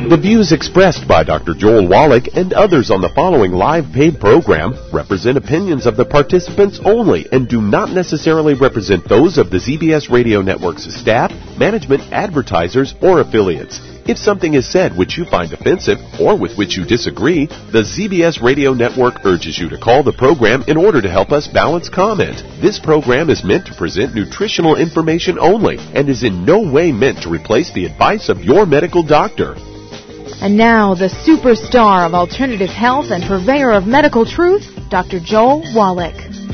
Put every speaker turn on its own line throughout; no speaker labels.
The views expressed by Dr. Joel Wallach and others on the following live paid program represent opinions of the participants only and do not necessarily represent those of the ZBS Radio Network's staff, management, advertisers, or affiliates. If something is said which you find offensive or with which you disagree, the ZBS Radio Network urges you to call the program in order to help us balance comment. This program is meant to present nutritional information only and is in no way meant to replace the advice of your medical doctor.
And now, the superstar of alternative health and purveyor of medical truth, Dr. Joel Wallach.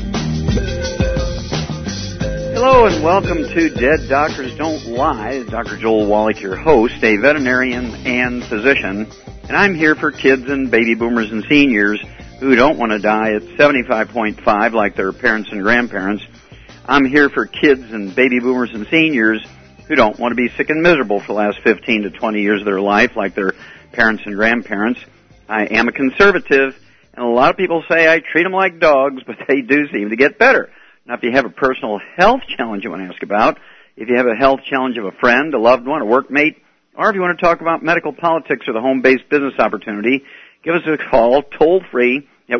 Hello and welcome to Dead Doctors Don't Lie. Dr. Joel Wallach, your host, a veterinarian and physician. And I'm here for kids and baby boomers and seniors who don't want to die at 75.5 like their parents and grandparents. I'm here for kids and baby boomers and seniors who don't want to be sick and miserable for the last 15 to 20 years of their life like their parents and grandparents. I am a conservative, and a lot of people say I treat them like dogs, but they do seem to get better. Now, if you have a personal health challenge you want to ask about, if you have a health challenge of a friend, a loved one, a workmate, or if you want to talk about medical politics or the home-based business opportunity, give us a call toll-free at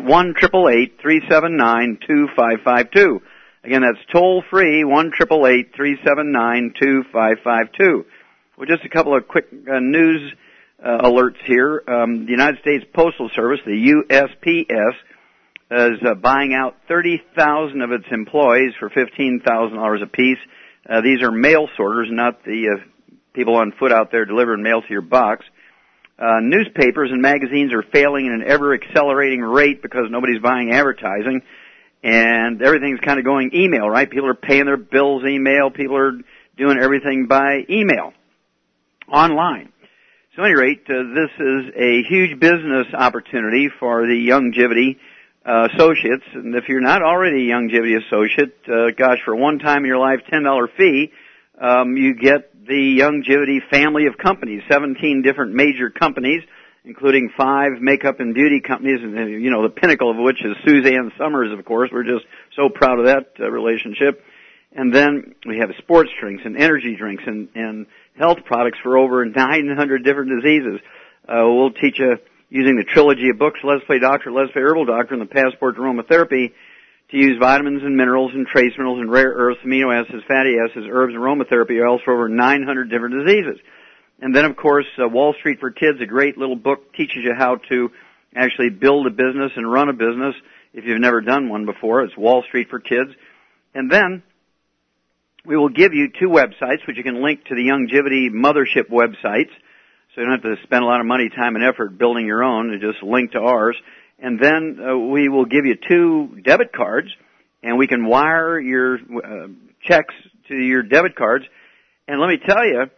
1-888-379-2552. Again, that's toll-free, 1-888-379-2552. Well, just a couple of quick news alerts here. The United States Postal Service, the USPS, is buying out 30,000 of its employees for $15,000 apiece. These are mail sorters, not the people on foot out there delivering mail to your box. Newspapers and magazines are failing at an ever-accelerating rate because nobody's buying advertising, and everything's kind of going email, right? People are paying their bills email. People are doing everything by email, online. So at any rate, this is a huge business opportunity for the Youngevity associates, and if you're not already a Youngevity associate, for one time in your life, $10 fee, you get the Youngevity family of companies, 17 different major companies, including 5 makeup and beauty companies, and the pinnacle of which is Suzanne Summers, of course. We're just so proud of that relationship. And then we have sports drinks and energy drinks and health products for over 900 different diseases. We'll teach you, using the trilogy of books, Let's Play Doctor, Let's Play Herbal Doctor, and the Passport to Aromatherapy, to use vitamins and minerals and trace minerals and rare earths, amino acids, fatty acids, herbs, and aromatherapy oils for over 900 different diseases. And then, of course, Wall Street for Kids, a great little book, teaches you how to actually build a business and run a business if you've never done one before. It's Wall Street for Kids. And then we will give you 2 websites, which you can link to the Youngevity mothership websites. So you don't have to spend a lot of money, time, and effort building your own. You just link to ours. And then we will give you 2 debit cards, and we can wire your checks to your debit cards. And let me tell you,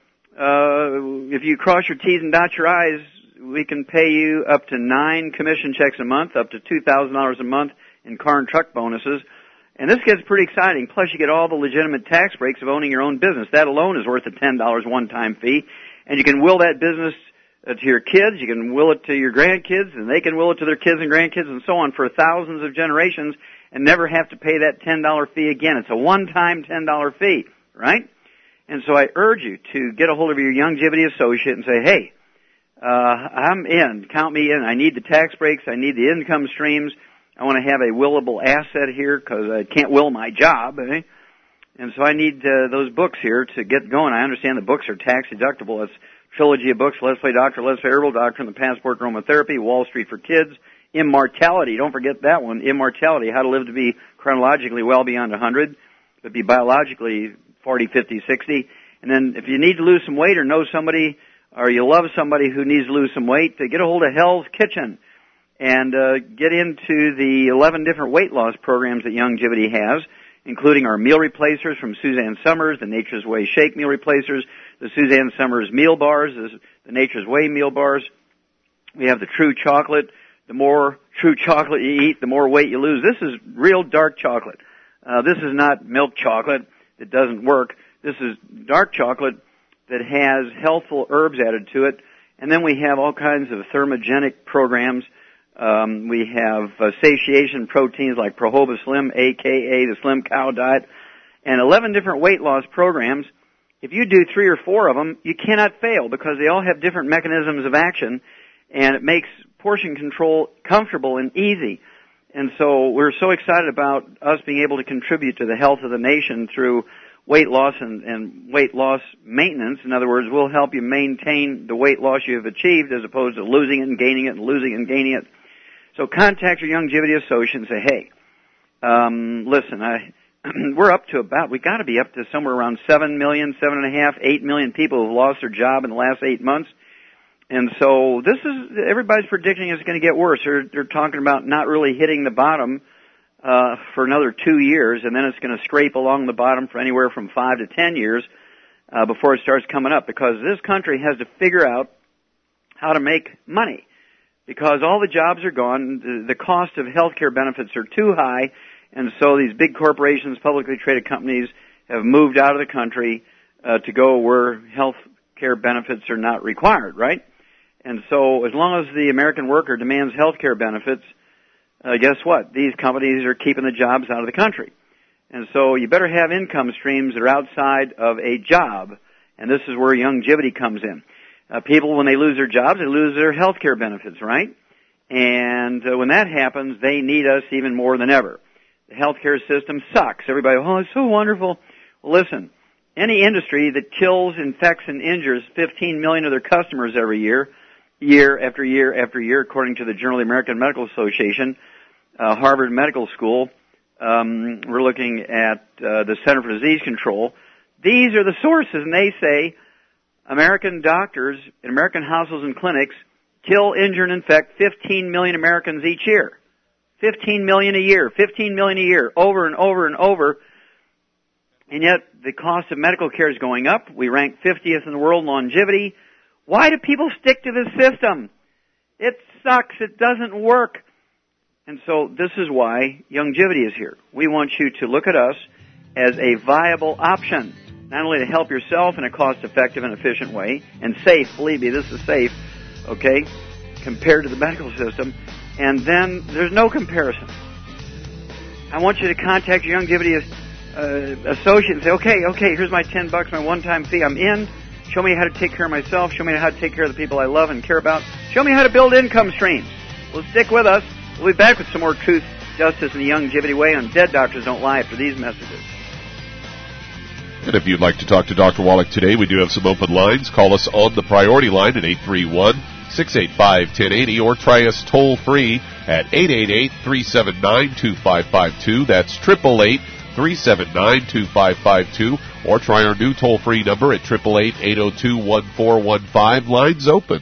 if you cross your T's and dot your I's, we can pay you up to 9 commission checks a month, up to $2,000 a month in car and truck bonuses. And this gets pretty exciting. Plus, you get all the legitimate tax breaks of owning your own business. That alone is worth a $10 one-time fee. And you can will that business to your kids, you can will it to your grandkids, and they can will it to their kids and grandkids and so on for thousands of generations and never have to pay that $10 fee again. It's a one-time $10 fee, right? And so I urge you to get a hold of your Youngevity associate and say, hey, I'm in. Count me in. I need the tax breaks. I need the income streams. I want to have a willable asset here because I can't will my job, eh? And so I need those books here to get going. I understand the books are tax deductible. It's trilogy of books, Let's Play Doctor, Let's Play Herbal Doctor, and the Passport to Aromatherapy, Wall Street for Kids, Immortality. Don't forget that one, Immortality, how to live to be chronologically well beyond 100, but be biologically 40, 50, 60. And then if you need to lose some weight or know somebody or you love somebody who needs to lose some weight, get a hold of Hell's Kitchen and get into the 11 different weight loss programs that Youngevity has, including our meal replacers from Suzanne Summers, the Nature's Way Shake meal replacers, the Suzanne Summers meal bars, the Nature's Way meal bars. We have the True Chocolate. The more True Chocolate you eat, the more weight you lose. This is real dark chocolate. This is not milk chocolate that doesn't work. This is dark chocolate that has healthful herbs added to it. And then we have all kinds of thermogenic programs. We have satiation proteins like Prohoba Slim, a.k.a. the Slim Cow Diet, and 11 different weight loss programs if you do 3 or 4 of them, you cannot fail because they all have different mechanisms of action, and it makes portion control comfortable and easy. And so we're so excited about us being able to contribute to the health of the nation through weight loss and weight loss maintenance. In other words, we'll help you maintain the weight loss you have achieved as opposed to losing it and gaining it and losing it and gaining it. So contact your Youngevity associate and say, hey, listen, we're up to we got to be up to somewhere around 7 million, 7.5, 8 million people who've lost their job in the last 8 months. And so everybody's predicting it's going to get worse. They're talking about not really hitting the bottom for another 2 years, and then it's going to scrape along the bottom for anywhere from 5 to 10 years before it starts coming up, because this country has to figure out how to make money, because all the jobs are gone. The cost of health care benefits are too high, and so these big corporations, publicly traded companies, have moved out of the country to go where health care benefits are not required, right? And so as long as the American worker demands health care benefits, guess what? These companies are keeping the jobs out of the country. And so you better have income streams that are outside of a job, and this is where Youngevity comes in. People, when they lose their jobs, they lose their health care benefits, right? And when that happens, they need us even more than ever. The health care system sucks. Everybody, oh, it's so wonderful. Well, listen, any industry that kills, infects, and injures 15 million of their customers every year, year after year after year, according to the Journal of the American Medical Association, Harvard Medical School, we're looking at the Center for Disease Control. These are the sources, and they say American doctors in American hospitals and clinics kill, injure, and infect 15 million Americans each year. 15 million a year, 15 million a year, over and over and over. And yet the cost of medical care is going up. We rank 50th in the world in longevity. Why do people stick to this system? It sucks. It doesn't work. And so this is why Youngevity is here. We want you to look at us as a viable option, not only to help yourself in a cost-effective and efficient way, and safe, believe me, this is safe, okay, compared to the medical system, and then there's no comparison. I want you to contact your Youngevity associate and say, okay, here's my $10, my one-time fee, I'm in. Show me how to take care of myself. Show me how to take care of the people I love and care about. Show me how to build income streams. Well, stick with us. We'll be back with some more truth, justice, and the Youngevity way on Dead Doctors Don't Lie after these messages.
And if you'd like to talk to Dr. Wallach today, we do have some open lines. Call us on the priority line at 831-685-1080 or try us toll-free at 888-379-2552. That's 888-379-2552. Or try our new toll-free number at 888-802-1415. Lines open.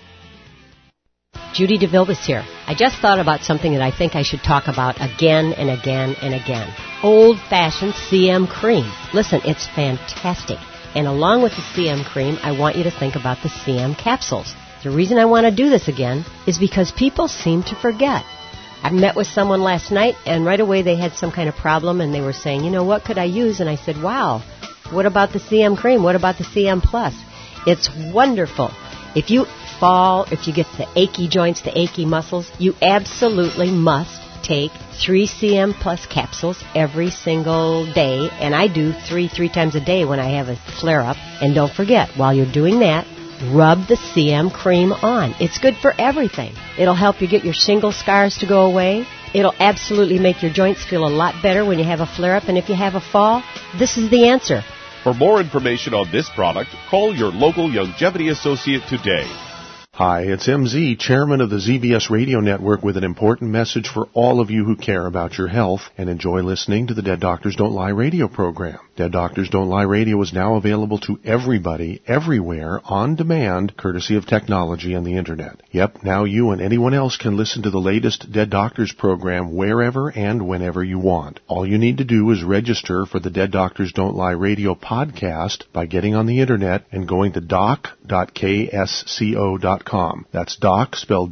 Judy DeVilbiss here. I just thought about something that I think I should talk about again and again and again. Old-fashioned CM cream. Listen, it's fantastic. And along with the CM cream, I want you to think about the CM capsules. The reason I want to do this again is because people seem to forget. I met with someone last night, and right away they had some kind of problem, and they were saying, you know, what could I use? And I said, wow, what about the CM cream? What about the CM Plus? It's wonderful. If you fall, if you get the achy joints, the achy muscles, you absolutely must take 3 CM Plus capsules every single day, and I do three times a day when I have a flare-up. And don't forget, while you're doing that, rub the CM cream on. It's good for everything. It'll help you get your shingle scars to go away. It'll absolutely make your joints feel a lot better when you have a flare-up, and if you have a fall, this is the answer.
For more information on this product, call your local Youngevity associate today.
Hi, it's MZ, chairman of the ZBS Radio Network, with an important message for all of you who care about your health and enjoy listening to the Dead Doctors Don't Lie radio program. Dead Doctors Don't Lie radio is now available to everybody, everywhere, on demand, courtesy of technology and the Internet. Yep, now you and anyone else can listen to the latest Dead Doctors program wherever and whenever you want. All you need to do is register for the Dead Doctors Don't Lie radio podcast by getting on the Internet and going to doc.ksco.com. That's doc, spelled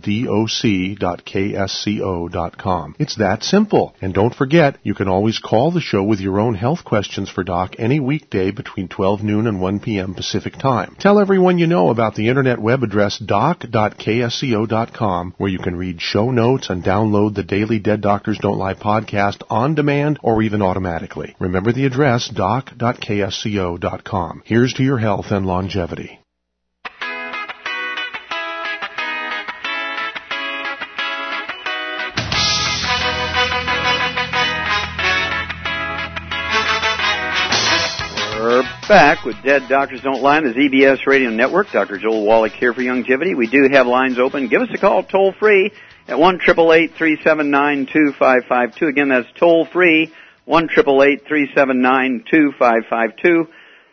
doc.ksco.com. It's that simple. And don't forget, you can always call the show with your own health questions for Doc any weekday between 12 noon and 1 p.m. Pacific Time. Tell everyone you know about the internet web address doc.ksco.com, where you can read show notes and download the daily Dead Doctors Don't Lie podcast on demand or even automatically. Remember the address doc.ksco.com. Here's to your health and longevity.
Back with Dead Doctors Don't Lie on the ZBS Radio Network. Dr. Joel Wallach here for Longevity. We do have lines open. Give us a call toll free at 1-888-379-2552. Again, that's toll free, 1-888-379-2552.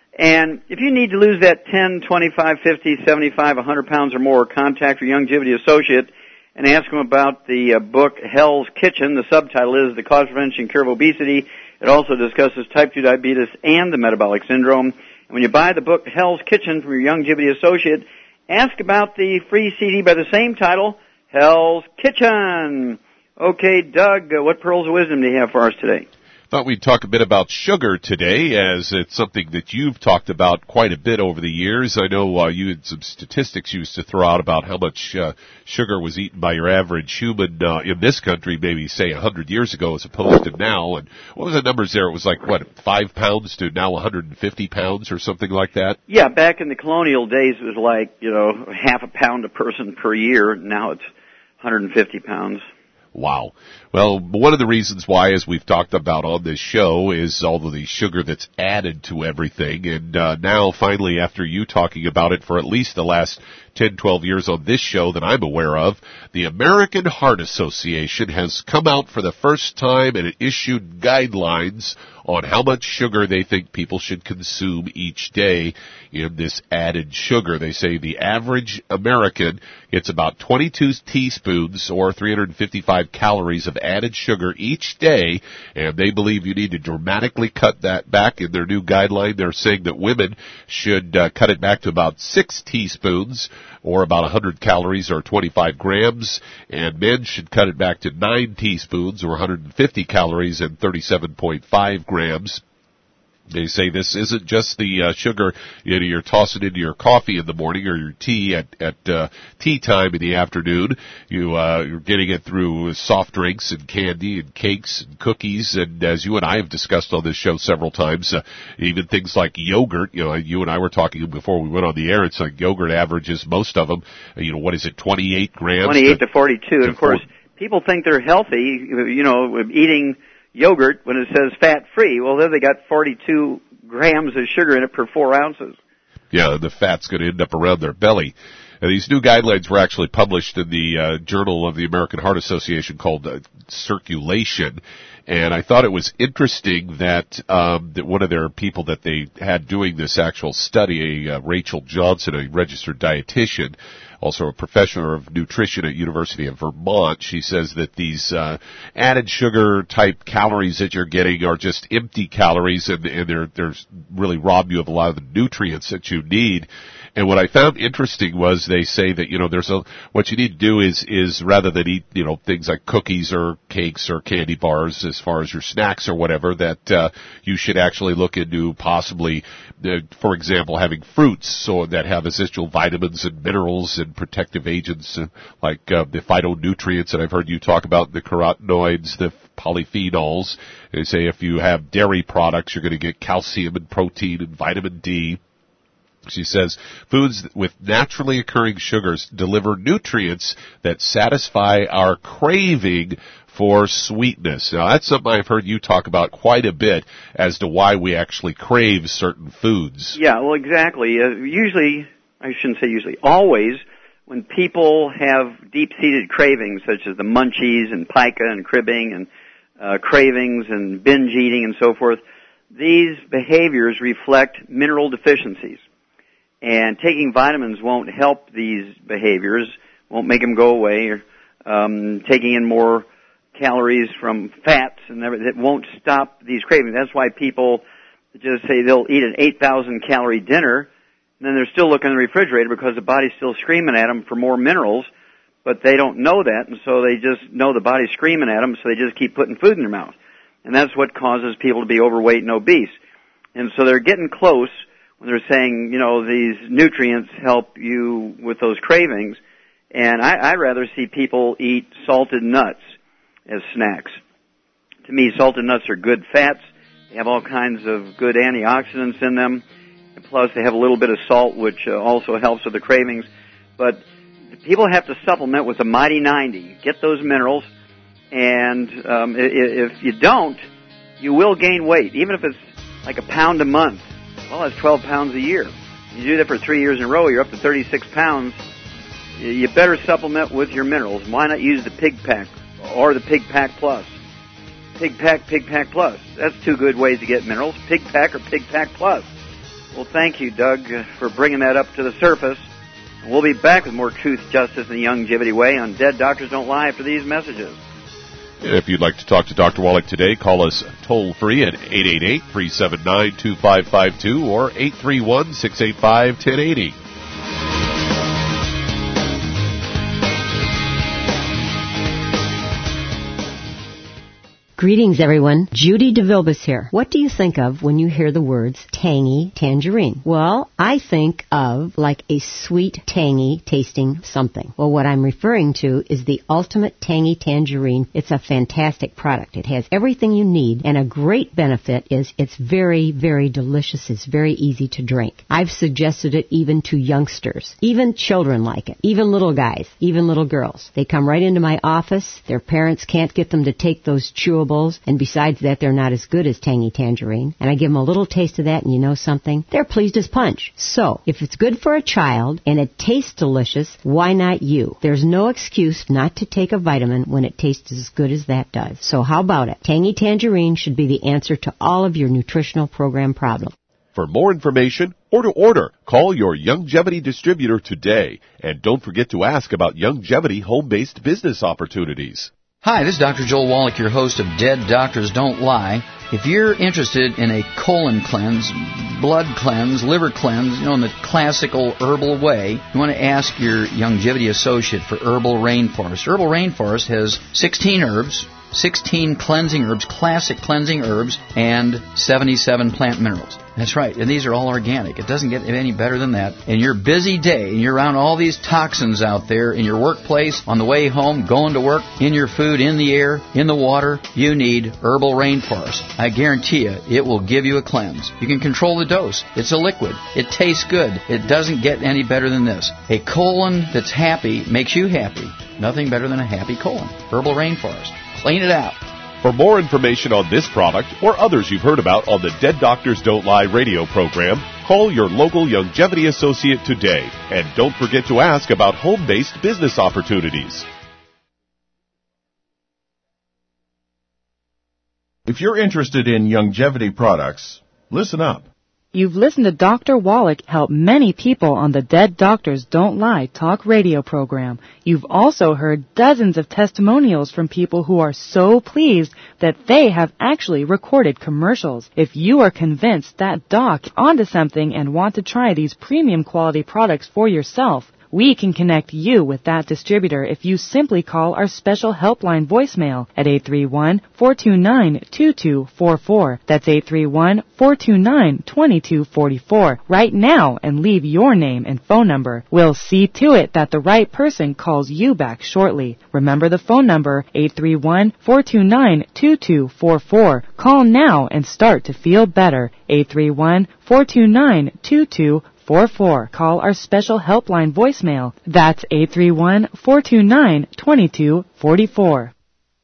And if you need to lose that 10, 25, 50, 75, 100 pounds or more, contact your Longevity associate and ask them about the book Hell's Kitchen. The subtitle is The Cause, Prevention, and Cure of Obesity. It also discusses type 2 diabetes and the metabolic syndrome. And when you buy the book Hell's Kitchen from your Longevity associate, ask about the free CD by the same title, Hell's Kitchen. Okay, Doug, what pearls of wisdom do you have for us today?
Thought we'd talk a bit about sugar today, as it's something that you've talked about quite a bit over the years. I know you had some statistics you used to throw out about how much sugar was eaten by your average human in this country, maybe say 100 years ago as opposed to now. And what was the numbers there? It was like, what, 5 pounds to now 150 pounds or something like that?
Yeah, back in the colonial days it was like, half a pound a person per year. Now it's 150 pounds.
Wow. Well, one of the reasons why, as we've talked about on this show, is all of the sugar that's added to everything. And now, finally, after you talking about it for at least the last 10, 12 years on this show that I'm aware of, the American Heart Association has come out for the first time and issued guidelines on how much sugar they think people should consume each day in this added sugar. They say the average American gets about 22 teaspoons or 355 calories of added sugar each day, and they believe you need to dramatically cut that back. In their new guideline, they're saying that women should cut it back to about 6 teaspoons or about 100 calories or 25 grams, and men should cut it back to 9 teaspoons or 150 calories and 37.5 grams. They say this isn't just the sugar you're tossing into your coffee in the morning or your tea at tea time in the afternoon. You're getting it through soft drinks and candy and cakes and cookies, and as you and I have discussed on this show several times, even things like yogurt. You and I were talking before we went on the air. It's like yogurt averages, most of them, what is it, 28 grams?
28 to 42. And of course, people think they're healthy, eating yogurt when it says fat-free. Well, there they got 42 grams of sugar in it per 4 ounces.
Yeah, the fat's going to end up around their belly. These new guidelines were actually published in the Journal of the American Heart Association called Circulation. And I thought it was interesting that one of their people that they had doing this actual study, Rachel Johnson, a registered dietitian, also a professor of nutrition at University of Vermont, she says that these added sugar type calories that you're getting are just empty calories, and they're really rob you of a lot of the nutrients that you need. And what I found interesting was they say that, what you need to do is rather than eat, things like cookies or cakes or candy bars as far as your snacks or whatever, that you should actually look into possibly, for example, having fruits so that have essential vitamins and minerals and protective agents like the phytonutrients that I've heard you talk about, the carotenoids, the polyphenols. They say if you have dairy products, you're going to get calcium and protein and vitamin D. She says, foods with naturally occurring sugars deliver nutrients that satisfy our craving for sweetness. Now, that's something I've heard you talk about quite a bit as to why we actually crave certain foods.
Yeah, well, exactly. Always, when people have deep-seated cravings, such as the munchies and pica and cribbing and cravings and binge eating and so forth, these behaviors reflect mineral deficiencies. And taking vitamins won't help these behaviors, won't make them go away. Or taking in more calories from fats and everything, it won't stop these cravings. That's why people just say they'll eat an 8,000 calorie dinner, and then they're still looking in the refrigerator because the body's still screaming at them for more minerals, but they don't know that, and so they just know the body's screaming at them, so they just keep putting food in their mouth. And that's what causes people to be overweight and obese. And so they're getting close when they're saying, you know, these nutrients help you with those cravings. And I'd rather see people eat salted nuts as snacks. To me, salted nuts are good fats. They have all kinds of good antioxidants in them. And plus, they have a little bit of salt, which also helps with the cravings. But people have to supplement with a Mighty 90. Get those minerals. And if you don't, you will gain weight, even if it's like a pound a month. Well, that's 12 pounds a year. You do that for 3 years in a row, you're up to 36 pounds. You better supplement with your minerals. Why not use the Pig Pack or the Pig Pack Plus? Pig Pack Plus. That's two good ways to get minerals, Pig Pack or Pig Pack Plus. Well, thank you, Doug, for bringing that up to the surface. And we'll be back with more truth, justice, and the Youngevity way on Dead Doctors Don't Lie after these messages.
If you'd like to talk to Dr. Wallach today, call us toll-free at 888-379-2552 or 831-685-1080.
Greetings, everyone. Judy DeVilbus here. What do you think of when you hear the words tangy tangerine? Well, I think of like a sweet, tangy tasting something. Well, what I'm referring to is the Ultimate Tangy Tangerine. It's a fantastic product. It has everything you need, and a great benefit is it's very, very delicious. It's very easy to drink. I've suggested it even to youngsters. Even children like it. Even little guys. Even little girls. They come right into my office. Their parents can't get them to take those chewable. And besides that, they're not as good as Tangy Tangerine. And I give them a little taste of that, and you know something? They're pleased as punch. So, if it's good for a child and it tastes delicious, why not you? There's no excuse not to take a vitamin when it tastes as good as that does. So how about it? Tangy Tangerine should be the answer to all of your nutritional program problems.
For more information or to order, call your Youngevity distributor today. And don't forget to ask about Youngevity home-based business opportunities.
Hi, this is Dr. Joel Wallach, your host of Dead Doctors Don't Lie. If you're interested in a colon cleanse, blood cleanse, liver cleanse, in the classical herbal way, you want to ask your Youngevity associate for Herbal Rainforest. Herbal Rainforest has 16 herbs, 16 cleansing herbs, classic cleansing herbs, and 77 plant minerals. That's right, and these are all organic. It doesn't get any better than that. In your busy day, and you're around all these toxins out there, in your workplace, on the way home, going to work, in your food, in the air, in the water, you need Herbal Rainforest. I guarantee you, it will give you a cleanse. You can control the dose. It's a liquid. It tastes good. It doesn't get any better than this. A colon that's happy makes you happy. Nothing better than a happy colon. Herbal Rainforest. Clean it out.
For more information on this product or others you've heard about on the Dead Doctors Don't Lie radio program, call your local Youngevity associate today. And don't forget to ask about home-based business opportunities.
If you're interested in Youngevity products, listen up.
You've listened to Dr. Wallach help many people on the Dead Doctors Don't Lie talk radio program. You've also heard dozens of testimonials from people who are so pleased that they have actually recorded commercials. If you are convinced that Doc is onto something and want to try these premium quality products for yourself, we can connect you with that distributor if you simply call our special helpline voicemail at 831-429-2244. That's 831-429-2244 right now and leave your name and phone number. We'll see to it that the right person calls you back shortly. Remember the phone number, 831-429-2244. Call now and start to feel better. 831-429-2244. Call our special helpline voicemail. That's 831-429-2244.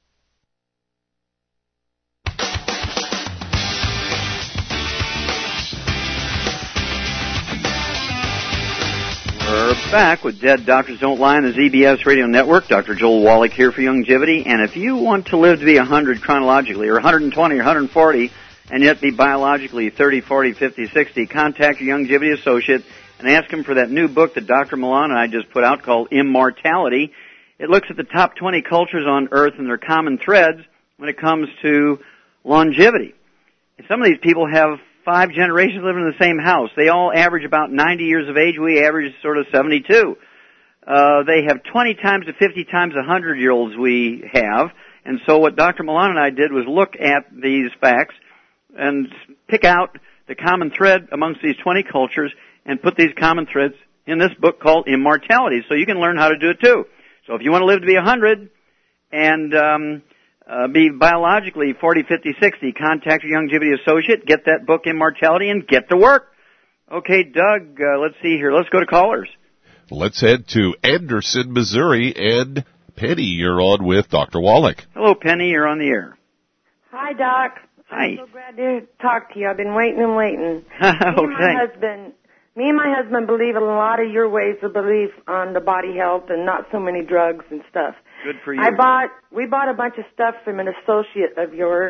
We're back with Dead Doctors Don't Lie on the ZBS Radio Network. Dr. Joel Wallach here for Youngevity. And if you want to live to be 100 chronologically, or 120 or 140, and yet be biologically 30, 40, 50, 60, contact your Youngevity associate and ask him for that new book that Dr. Milan and I just put out called Immortality. It looks at the top 20 cultures on Earth and their common threads when it comes to longevity. And some of these people have 5 generations living in the same house. They all average about 90 years of age. We average sort of 72. They have 20 times to 50 times the 100-year-olds we have. And so what Dr. Milan and I did was look at these facts and pick out the common thread amongst these 20 cultures and put these common threads in this book called Immortality, so you can learn how to do it too. So if you want to live to be 100 and be biologically 40, 50, 60, contact your Youngevity associate, get that book Immortality, and get to work. Okay, Doug, let's see here. Let's go to callers.
Let's head to Anderson, Missouri, and Penny, you're on with Dr. Wallach.
Hello, Penny, you're on the air.
Hi, Doc.
Hi.
I'm so glad to talk to you. I've been waiting and waiting.
Okay.
Me and my husband believe in a lot of your ways of belief on the body health and not so many drugs and stuff.
Good for you.
We bought a bunch of stuff from an associate of yours,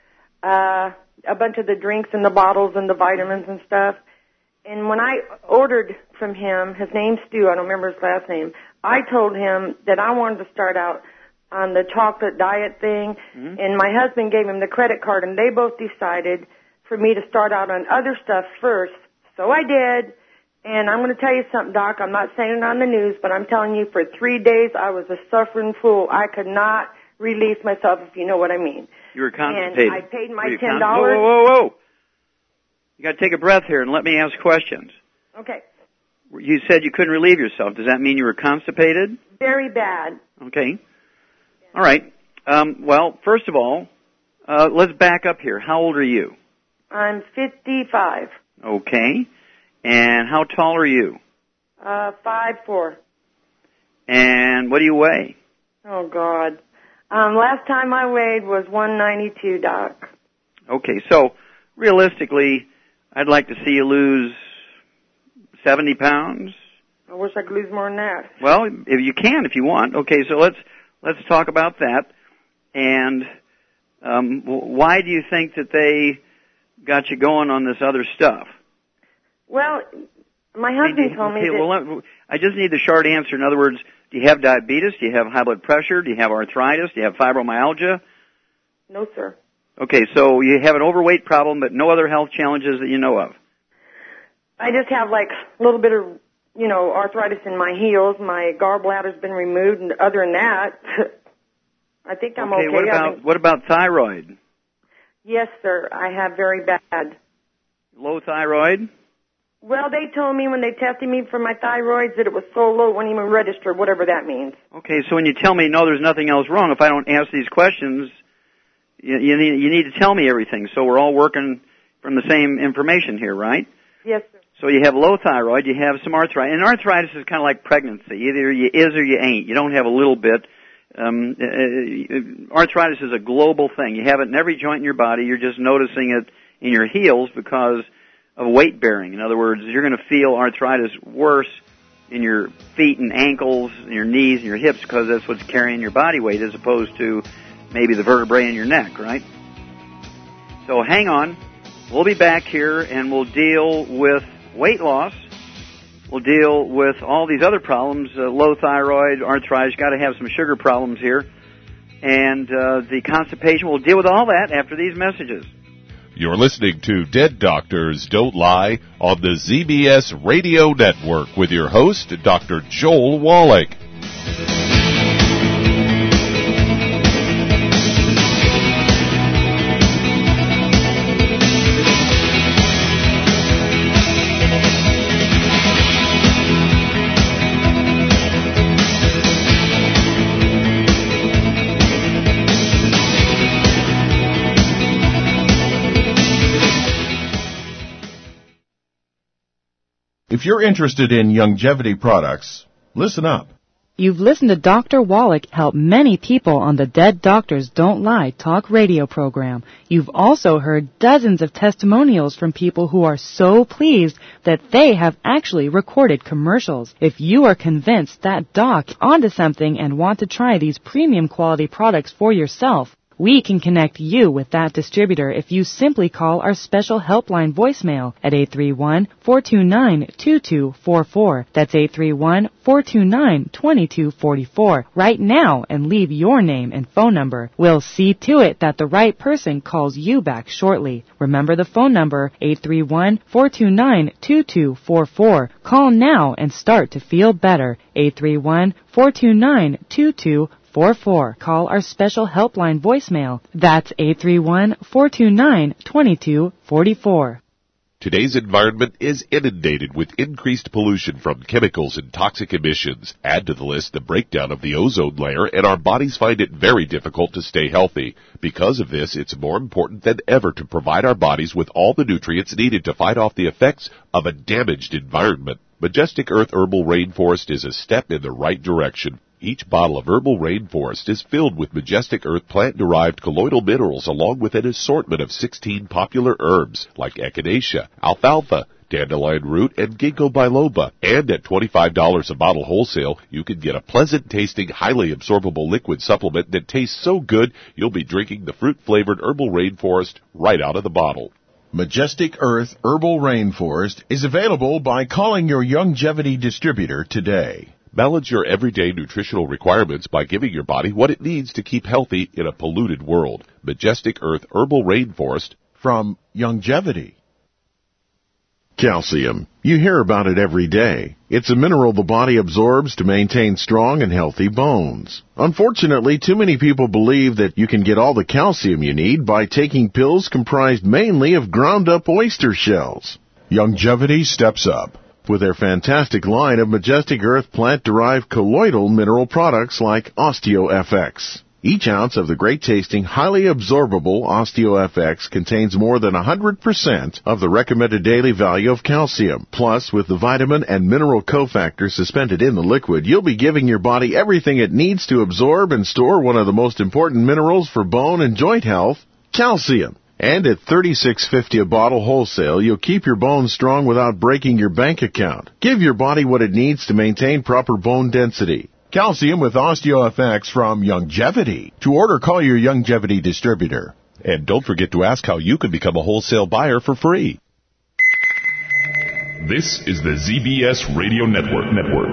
a bunch of the drinks and the bottles and the vitamins and stuff. And when I ordered from him, his name's Stu, I don't remember his last name, I told him that I wanted to start out on the chocolate diet thing, and my husband gave him the credit card, and they both decided for me to start out on other stuff first. So I did, and I'm going to tell you something, Doc. I'm not saying it on the news, but I'm telling you, for 3 days I was a suffering fool. I could not release myself, if you know what I mean.
You were constipated.
And I paid my $10.
Whoa. You got to take a breath here and let me ask questions.
Okay.
You said you couldn't relieve yourself. Does that mean you were constipated?
Very bad.
Okay. All right. Well, first of all, let's back up here. How old are you?
I'm 55.
Okay. And how tall are you?
5'4".
And what do you weigh?
Oh, God. Last time I weighed was 192, Doc.
Okay, so realistically, I'd like to see you lose 70 pounds.
I wish I could lose more than that.
Well, if you can, if you want. Okay, so let's talk about that. And why do you think that they got you going on this other stuff?
Well, my husband told me that...
Well, I just need the short answer. In other words, do you have diabetes? Do you have high blood pressure? Do you have arthritis? Do you have fibromyalgia?
No, sir.
Okay, so you have an overweight problem, but no other health challenges that you know of?
I just have, like, a little bit of, arthritis in my heels. My gallbladder's been removed, and other than that, I think I'm okay.
What about thyroid?
Yes, sir. I have very bad.
Low thyroid?
Well, they told me when they tested me for my thyroids that it was so low it wouldn't even register, whatever that means.
Okay, so when you tell me, no, there's nothing else wrong, if I don't ask these questions, you need to tell me everything. So we're all working from the same information here, right?
Yes, sir.
So you have low thyroid, you have some arthritis. And arthritis is kind of like pregnancy. Either you is or you ain't. You don't have a little bit. Arthritis is a global thing. You have it in every joint in your body. You're just noticing it in your heels because of weight bearing. In other words, you're going to feel arthritis worse in your feet and ankles, and your knees and your hips because that's what's carrying your body weight as opposed to maybe the vertebrae in your neck, right? So hang on. We'll be back here and we'll deal with weight loss. We'll deal with all these other problems, low thyroid, arthritis, got to have some sugar problems here, and the constipation. We'll deal with all that after these messages.
You're listening to Dead Doctors Don't Lie on the ZBS Radio Network with your host, Dr. Joel Wallach.
If you're interested in Youngevity products, listen up.
You've listened to Dr. Wallach help many people on the Dead Doctors Don't Lie talk radio program. You've also heard dozens of testimonials from people who are so pleased that they have actually recorded commercials. If you are convinced that Doc onto something and want to try these premium quality products for yourself, we can connect you with that distributor if you simply call our special helpline voicemail at 831-429-2244. That's 831-429-2244 right now and leave your name and phone number. We'll see to it that the right person calls you back shortly. Remember the phone number, 831-429-2244. Call now and start to feel better. 831-429-2244. Call our special helpline voicemail. That's 831-429-2244.
Today's environment is inundated with increased pollution from chemicals and toxic emissions. Add to the list the breakdown of the ozone layer, and our bodies find it very difficult to stay healthy. Because of this, it's more important than ever to provide our bodies with all the nutrients needed to fight off the effects of a damaged environment. Majestic Earth Herbal Rainforest is a step in the right direction. Each bottle of Herbal Rainforest is filled with Majestic Earth plant-derived colloidal minerals along with an assortment of 16 popular herbs like echinacea, alfalfa, dandelion root, and ginkgo biloba. And at $25 a bottle wholesale, you can get a pleasant-tasting, highly absorbable liquid supplement that tastes so good you'll be drinking the fruit-flavored Herbal Rainforest right out of the bottle.
Majestic Earth Herbal Rainforest is available by calling your Youngevity distributor today.
Balance your everyday nutritional requirements by giving your body what it needs to keep healthy in a polluted world. Majestic Earth Herbal Rainforest
from Youngevity. Calcium. You hear about it every day. It's a mineral the body absorbs to maintain strong and healthy bones. Unfortunately, too many people believe that you can get all the calcium you need by taking pills comprised mainly of ground-up oyster shells. Youngevity steps up with their fantastic line of Majestic Earth plant-derived colloidal mineral products like OsteoFX. Each ounce of the great-tasting, highly absorbable OsteoFX contains more than 100% of the recommended daily value of calcium. Plus, with the vitamin and mineral cofactors suspended in the liquid, you'll be giving your body everything it needs to absorb and store one of the most important minerals for bone and joint health, calcium. And at $36.50 a bottle wholesale, you'll keep your bones strong without breaking your bank account. Give your body what it needs to maintain proper bone density. Calcium with OsteoFX from Youngevity. To order, call your Youngevity distributor.
And don't forget to ask how you can become a wholesale buyer for free.
This is the ZBS Radio Network.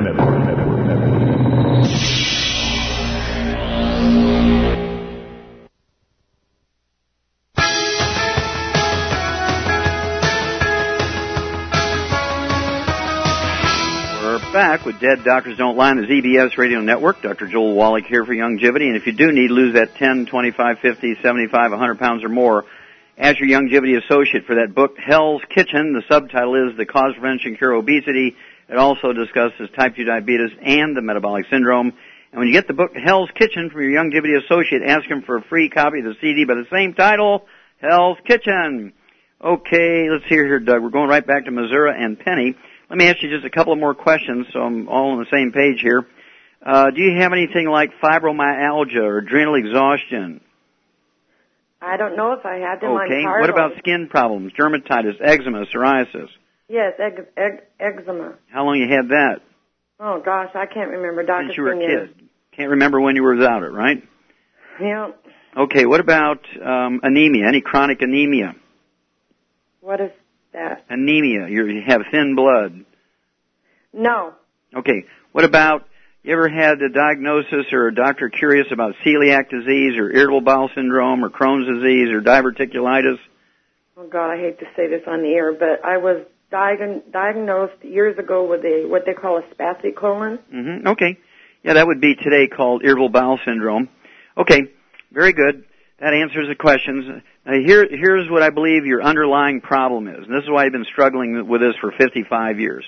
Back with Dead Doctors Don't Lie on the ZBS Radio Network. Dr. Joel Wallach here for Youngevity. And if you do need to lose that 10, 25, 50, 75, 100 pounds or more, ask your Youngevity associate for that book, Hell's Kitchen. The subtitle is The Cause, Prevention, Cure Obesity. It also discusses type 2 diabetes and the metabolic syndrome. And when you get the book, Hell's Kitchen, from your Youngevity associate, ask him for a free copy of the CD by the same title, Hell's Kitchen. Okay, let's hear here, Doug. We're going right back to Missouri and Penny. Let me ask you just a couple of more questions so I'm all on the same page here. Do you have anything like fibromyalgia or adrenal exhaustion?
I don't know if I have them.
Okay. What about skin problems, dermatitis, eczema, psoriasis?
Yes, eczema.
How long you had that?
Oh, gosh, I can't remember. Dr.
Since you were a kid. Can't remember when you were without it, right?
Yeah.
Okay, what about anemia, any chronic anemia?
What is that?
Anemia. You have thin blood.
No.
Okay. What about, you ever had a diagnosis or a doctor curious about celiac disease or irritable bowel syndrome or Crohn's disease or diverticulitis?
Oh, God, I hate to say this on the air, but I was diagnosed years ago with what they call a spastic colon.
Mm-hmm. Okay. Yeah, that would be today called irritable bowel syndrome. Okay. Very good. That answers the questions. Now, here's what I believe your underlying problem is, and this is why I've been struggling with this for 55 years.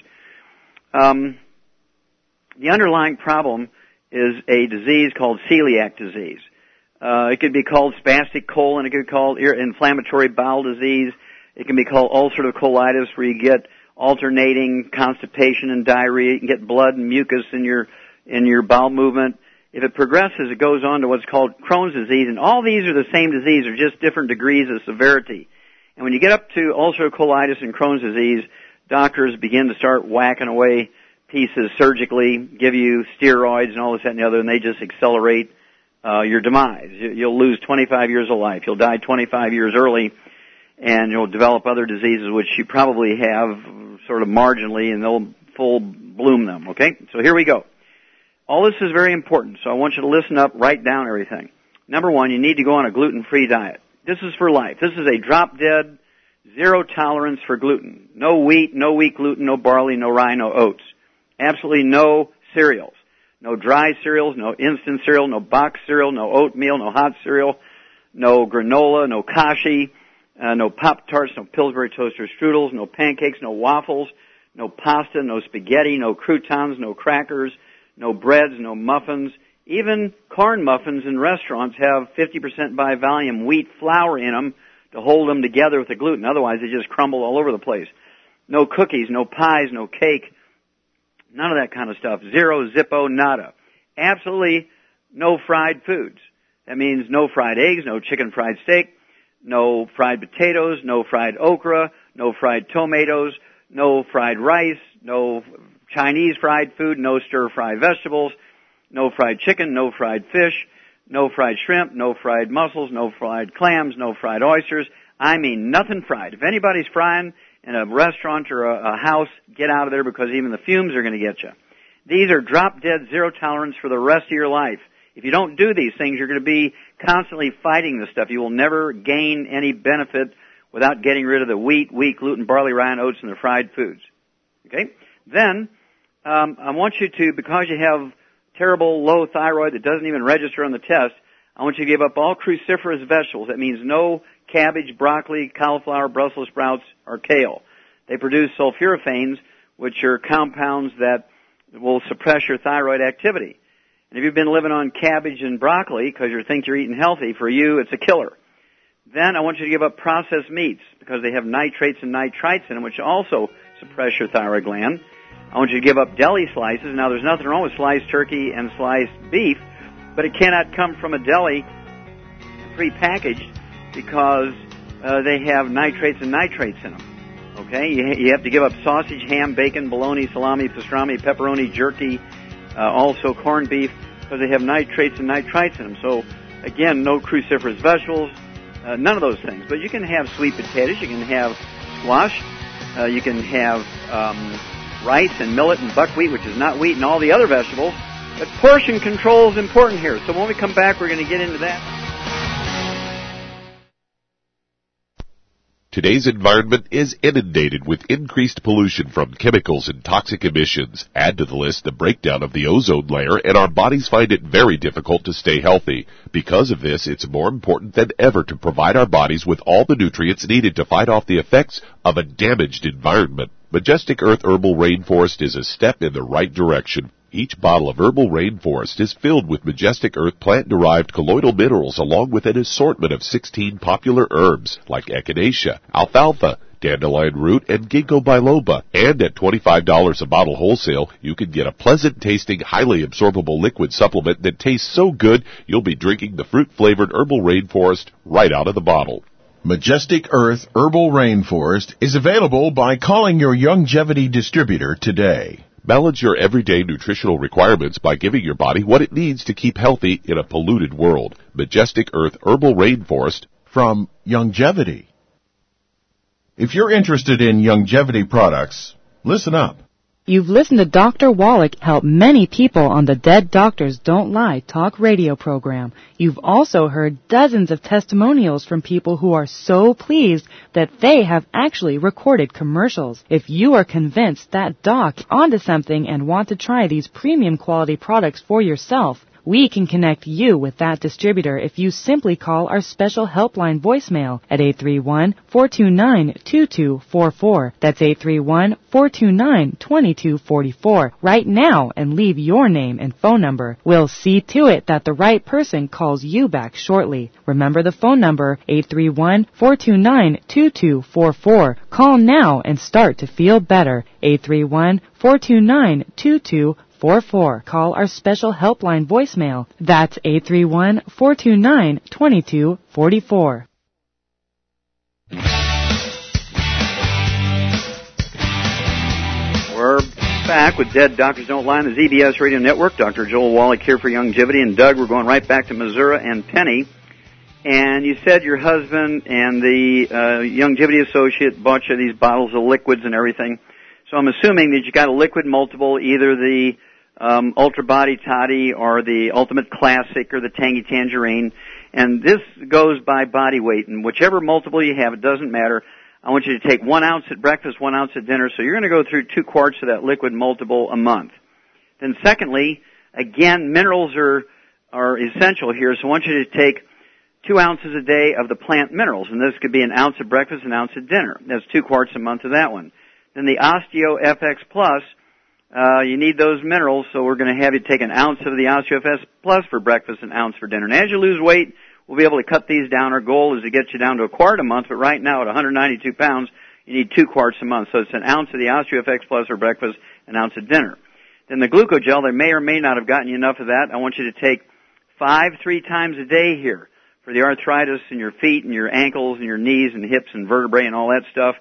The underlying problem is a disease called celiac disease. It could be called spastic colon. It could be called inflammatory bowel disease. It can be called ulcerative colitis, where you get alternating constipation and diarrhea. You can get blood and mucus in your bowel movement. If it progresses, it goes on to what's called Crohn's disease, and all these are the same disease, or just different degrees of severity. And when you get up to ulcerative colitis and Crohn's disease, doctors begin to start whacking away pieces surgically, give you steroids and all this, that, and the other, and they just accelerate your demise. You'll lose 25 years of life. You'll die 25 years early, and you'll develop other diseases which you probably have sort of marginally, and they'll full bloom them, okay? So here we go. All this is very important, so I want you to listen up, write down everything. Number one, you need to go on a gluten-free diet. This is for life. This is a drop-dead, zero tolerance for gluten. No wheat, no wheat gluten, no barley, no rye, no oats. Absolutely no cereals. No dry cereals, no instant cereal, no boxed cereal, no oatmeal, no hot cereal, no granola, no kashi, no Pop-Tarts, no Pillsbury toaster strudels, no pancakes, no waffles, no pasta, no spaghetti, no croutons, no crackers, no breads, no muffins. Even corn muffins in restaurants have 50% by volume wheat flour in them to hold them together with the gluten. Otherwise, they just crumble all over the place. No cookies, no pies, no cake, none of that kind of stuff. Zero, zippo, nada. Absolutely no fried foods. That means no fried eggs, no chicken fried steak, no fried potatoes, no fried okra, no fried tomatoes, no fried rice, no Chinese fried food, no stir-fried vegetables, no fried chicken, no fried fish, no fried shrimp, no fried mussels, no fried clams, no fried oysters. I mean, nothing fried. If anybody's frying in a restaurant or a house, get out of there because even the fumes are going to get you. These are drop-dead zero tolerance for the rest of your life. If you don't do these things, you're going to be constantly fighting this stuff. You will never gain any benefit without getting rid of the wheat, gluten, barley, rye, and oats, and the fried foods. Okay? Then, I want you to, because you have terrible low thyroid that doesn't even register on the test, I want you to give up all cruciferous vegetables. That means no cabbage, broccoli, cauliflower, Brussels sprouts, or kale. They produce sulforaphanes, which are compounds that will suppress your thyroid activity. And if you've been living on cabbage and broccoli because you think you're eating healthy, for you it's a killer. Then I want you to give up processed meats because they have nitrates and nitrites in them, which also suppress your thyroid gland. I want you to give up deli slices. Now, there's nothing wrong with sliced turkey and sliced beef, but it cannot come from a deli prepackaged because they have nitrates and nitrates in them. Okay? You have to give up sausage, ham, bacon, bologna, salami, pastrami, pepperoni, jerky, also corned beef, because they have nitrates and nitrites in them. So, again, no cruciferous vegetables, none of those things. But you can have sweet potatoes, you can have squash, you can have rice and millet and buckwheat, which is not wheat, and all the other vegetables. But portion control is important here. So when we come back, we're going to get into that.
Today's environment is inundated with increased pollution from chemicals and toxic emissions. Add to the list the breakdown of the ozone layer, and our bodies find it very difficult to stay healthy. Because of this, it's more important than ever to provide our bodies with all the nutrients needed to fight off the effects of a damaged environment. Majestic Earth Herbal Rainforest is a step in the right direction. Each bottle of Herbal Rainforest is filled with Majestic Earth plant-derived colloidal minerals along with an assortment of 16 popular herbs like echinacea, alfalfa, dandelion root, and ginkgo biloba. And at $25 a bottle wholesale, you can get a pleasant-tasting, highly absorbable liquid supplement that tastes so good you'll be drinking the fruit-flavored Herbal Rainforest right out of the bottle.
Majestic Earth Herbal Rainforest is available by calling your Youngevity distributor today.
Balance your everyday nutritional requirements by giving your body what it needs to keep healthy in a polluted world. Majestic Earth Herbal Rainforest
from Youngevity. If you're interested in Youngevity products, listen up.
You've listened to Dr. Wallach help many people on the Dead Doctors Don't Lie talk radio program. You've also heard dozens of testimonials from people who are so pleased that they have actually recorded commercials. If you are convinced that Doc onto something and want to try these premium quality products for yourself, we can connect you with that distributor if you simply call our special helpline voicemail at 831-429-2244. That's 831-429-2244 right now and leave your name and phone number. We'll see to it that the right person calls you back shortly. Remember the phone number, 831-429-2244. Call now and start to feel better. 831-429-2244. Call our special helpline voicemail. That's 831-429-2244.
We're back with Dead Doctors Don't Lie on the ZBS Radio Network. Dr. Joel Wallach here for Youngevity. And Doug, we're going right back to Missouri and Penny. And you said your husband and the Youngevity associate bought you these bottles of liquids and everything. So I'm assuming that you got a liquid multiple, either the Ultra Body Toddy or the Ultimate Classic or the Tangy Tangerine. And this goes by body weight. And whichever multiple you have, it doesn't matter. I want you to take 1 ounce at breakfast, 1 ounce at dinner. So you're going to go through 2 quarts of that liquid multiple a month. Then secondly, again, minerals are essential here. So I want you to take 2 ounces a day of the plant minerals, and this could be an ounce at breakfast, an ounce at dinner. That's 2 quarts a month of that one. Then the Osteo FX Plus, you need those minerals, so we're going to have you take an ounce of the Osteo FX Plus for breakfast, an ounce for dinner. And as you lose weight, we'll be able to cut these down. Our goal is to get you down to a quart a month, but right now at 192 pounds, you need 2 quarts a month. So it's an ounce of the Osteo FX Plus for breakfast, an ounce at dinner. Then the Glucogel, they may or may not have gotten you enough of that. I want you to take 5 3 times a day here for the arthritis in your feet and your ankles and your knees and hips and vertebrae and all that stuff.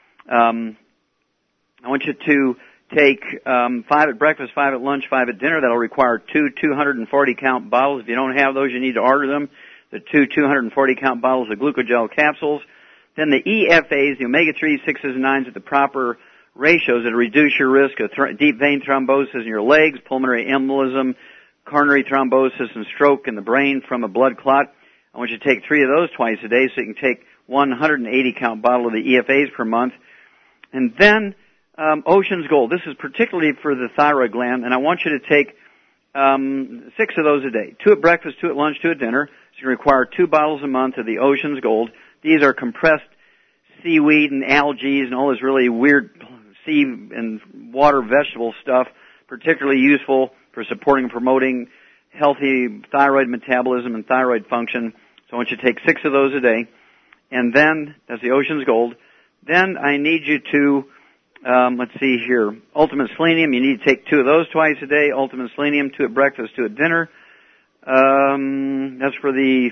I want you to take 5 at breakfast, 5 at lunch, 5 at dinner. That'll require 2 240-count bottles. If you don't have those, you need to order them. The 2 240-count bottles of Glucogel capsules. Then the EFAs, the omega-3, 6s, and 9s at the proper ratios that'll reduce your risk of deep vein thrombosis in your legs, pulmonary embolism, coronary thrombosis, and stroke in the brain from a blood clot. I want you to take 3 of those twice a day so you can take 180-count bottle of the EFAs per month. And then Ocean's Gold. This is particularly for the thyroid gland, and I want you to take 6 of those a day. 2 at breakfast, 2 at lunch, 2 at dinner. So you require 2 bottles a month of the Ocean's Gold. These are compressed seaweed and algae and all this really weird sea and water vegetable stuff, particularly useful for supporting and promoting healthy thyroid metabolism and thyroid function. So I want you to take 6 of those a day. And then, that's the Ocean's Gold. Then I need you to, let's see here, Ultimate Selenium. You need to take 2 of those twice a day. Ultimate Selenium, 2 at breakfast, 2 at dinner. That's for the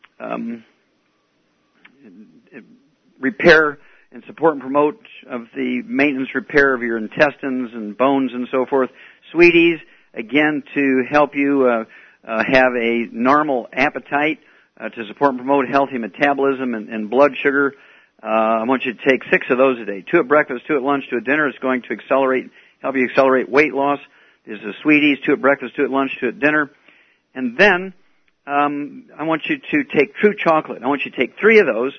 repair and support and promote of the maintenance repair of your intestines and bones and so forth. Sweeties, again, to help you have a normal appetite, to support and promote healthy metabolism and blood sugar. I want you to take 6 of those a day. 2 at breakfast, 2 at lunch, 2 at dinner. It's going to help you accelerate weight loss. There's the Sweeties, 2 at breakfast, 2 at lunch, 2 at dinner. And then I want you to take True Chocolate. I want you to take 3 of those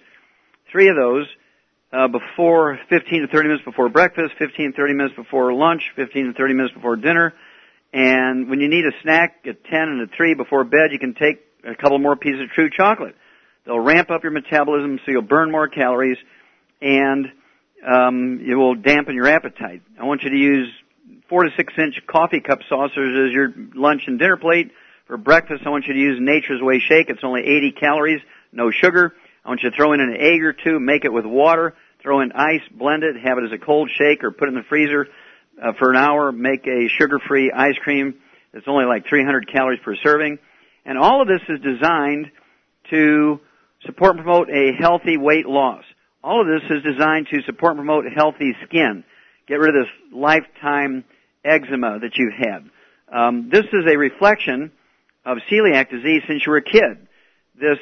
before 15 to 30 minutes before breakfast, 15 to 30 minutes before lunch, 15 to 30 minutes before dinner. And when you need a snack at 10 and at 3 before bed, you can take a couple more pieces of True Chocolate. They'll ramp up your metabolism so you'll burn more calories, and it will dampen your appetite. I want you to use 4 to 6 inch coffee cup saucers as your lunch and dinner plate. For breakfast, I want you to use Nature's Way Shake. It's only 80 calories, no sugar. I want you to throw in an egg or 2, make it with water, throw in ice, blend it, have it as a cold shake, or put it in the freezer for an hour. Make a sugar-free ice cream that's only like 300 calories per serving. And all of this is designed to support and promote a healthy weight loss. All of this is designed to support and promote healthy skin. Get rid of this lifetime eczema that you've had. This is a reflection of celiac disease since you were a kid. This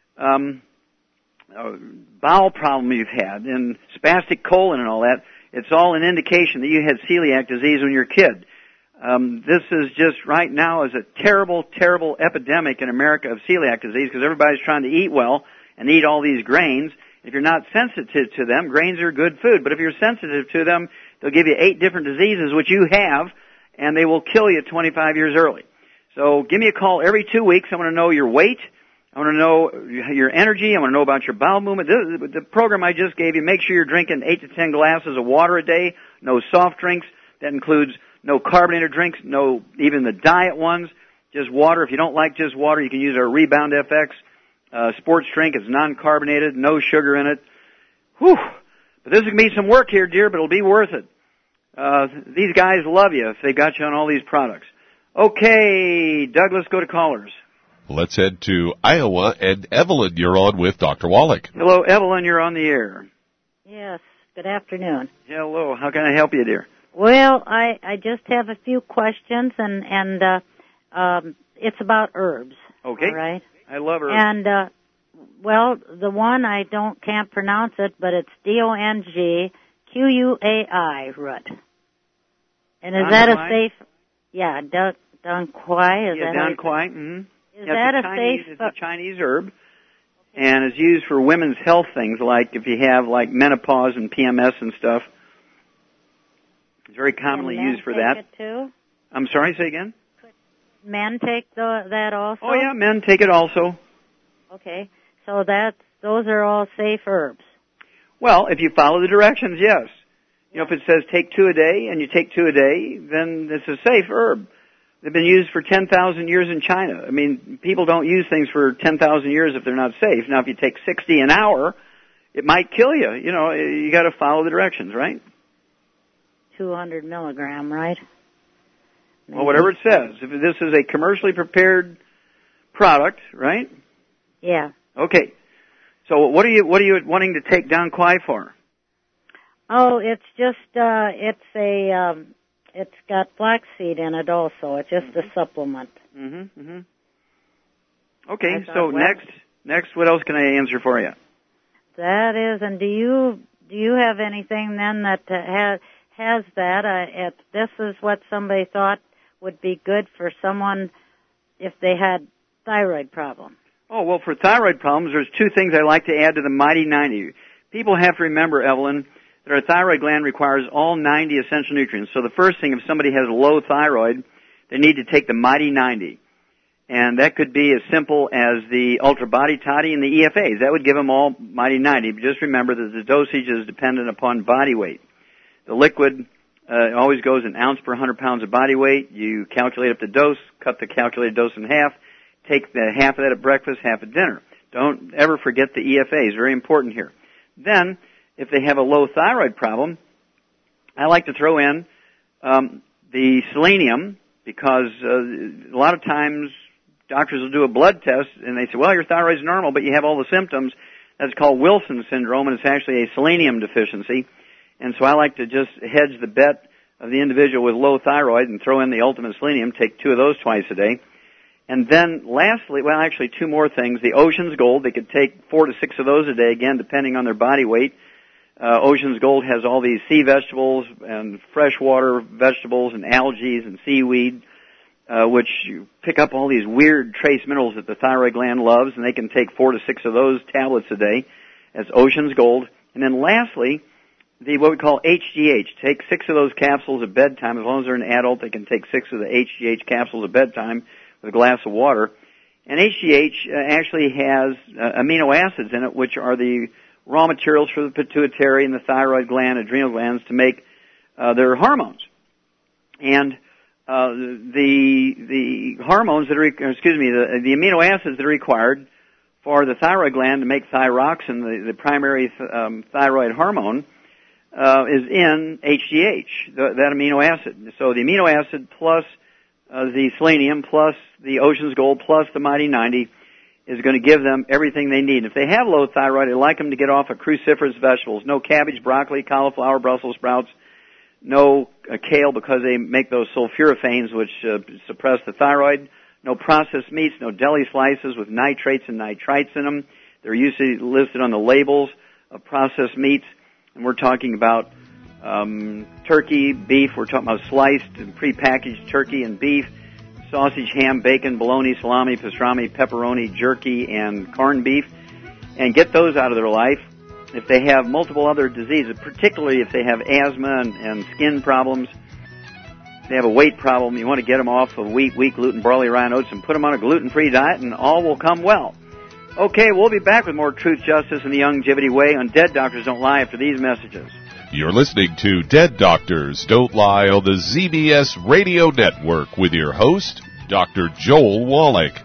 bowel problem you've had and spastic colon and all that, it's all an indication that you had celiac disease when you were a kid. This is just right now is a terrible, terrible epidemic in America of celiac disease because everybody's trying to eat well and eat all these grains. If you're not sensitive to them, grains are good food. But if you're sensitive to them, they'll give you 8 different diseases, which you have, and they will kill you 25 years early. So give me a call every 2 weeks. I want to know your weight. I want to know your energy. I want to know about your bowel movement. The program I just gave you, make sure you're drinking 8 to 10 glasses of water a day, no soft drinks. That includes no carbonated drinks, no even the diet ones, just water. If you don't like just water, you can use our Rebound FX sports drink. It's non-carbonated, no sugar in it. Whew. But this is going to be some work here, dear, but it'll be worth it. These guys love you if they got you on all these products. Okay, Doug, let's go to callers.
Let's head to Iowa, and Evelyn, you're on with Dr. Wallach.
Hello, Evelyn, you're on the air.
Yes, good afternoon.
Hello, how can I help you, dear?
Well, I just have a few questions, and it's about herbs.
Okay.
All right.
I love herbs.
And well, the one I can't pronounce it, but it's DONGQUAI root. And is that a safe? Yeah, Donquai. Is that
Donquai. Mm-hmm.
Is that a safe?
It's a Chinese herb, and it's used for women's health things, like if you have like menopause and PMS and stuff. It's very commonly used for that.
It too?
I'm sorry, say again?
Could men take that also?
Oh, yeah, men take it also.
Okay. So those are all safe herbs.
Well, if you follow the directions, yes. You know, if it says take 2 a day and you take 2 a day, then it's a safe herb. They've been used for 10,000 years in China. I mean, people don't use things for 10,000 years if they're not safe. Now, if you take 60 an hour, it might kill you. You know, you got to follow the directions, right?
200 milligram, right?
Well, whatever it says. If this is a commercially prepared product, right?
Yeah.
Okay. So what are you wanting to take Dong Quai for?
Oh, it's just it's got flaxseed in it also. It's just a supplement. Okay, so next, what else can I answer for you? That is, and do you have anything then that has that? This is what somebody thought would be good for someone if they had thyroid problem.
Oh, well, for thyroid problems, there's 2 things I like to add to the Mighty 90. People have to remember, Evelyn, that our thyroid gland requires all 90 essential nutrients. So the first thing, if somebody has low thyroid, they need to take the Mighty 90. And that could be as simple as the Ultra Body Toddy and the EFAs. That would give them all Mighty 90. But just remember that the dosage is dependent upon body weight. The liquid always goes an ounce per 100 pounds of body weight. You calculate up the dose, cut the calculated dose in half, take the half of that at breakfast, half at dinner. Don't ever forget the EFAs. Very important here. Then, if they have a low thyroid problem, I like to throw in the selenium, because a lot of times doctors will do a blood test and they say, well, your thyroid's normal, but you have all the symptoms. That's called Wilson syndrome, and it's actually a selenium deficiency. And so I like to just hedge the bet of the individual with low thyroid and throw in the Ultimate Selenium, take 2 of those twice a day. And then lastly, well, actually 2 more things. The Ocean's Gold, they could take 4 to 6 of those a day, again, depending on their body weight. Ocean's Gold has all these sea vegetables and freshwater vegetables and algae and seaweed, which you pick up all these weird trace minerals that the thyroid gland loves, and they can take 4 to 6 of those tablets a day. That's Ocean's Gold. And then lastly, what we call HGH. Take 6 of those capsules at bedtime. As long as they're an adult, they can take 6 of the HGH capsules at bedtime with a glass of water. And HGH actually has amino acids in it, which are the raw materials for the pituitary and the thyroid gland, adrenal glands to make their hormones. And the hormones that are, the amino acids that are required for the thyroid gland to make thyroxine, the primary thyroid hormone, is in HGH, that amino acid. So the amino acid plus the selenium plus the Ocean's Gold plus the Mighty 90 is going to give them everything they need. If they have low thyroid, I'd like them to get off of cruciferous vegetables. No cabbage, broccoli, cauliflower, Brussels sprouts. No kale, because they make those sulforaphanes which suppress the thyroid. No processed meats, no deli slices with nitrates and nitrites in them. They're usually listed on the labels of processed meats. And we're talking about turkey, beef. We're talking about sliced and prepackaged turkey and beef, sausage, ham, bacon, bologna, salami, pastrami, pepperoni, jerky, and corned beef. And get those out of their life. If they have multiple other diseases, particularly if they have asthma and skin problems, if they have a weight problem, you want to get them off of wheat, gluten, barley, rye, and oats, and put them on a gluten-free diet, and all will come well. Okay, we'll be back with more Truth, Justice, and the Longevity Way on Dead Doctors Don't Lie after these messages.
You're listening to Dead Doctors Don't Lie on the ZBS Radio Network with your host, Dr. Joel Wallach.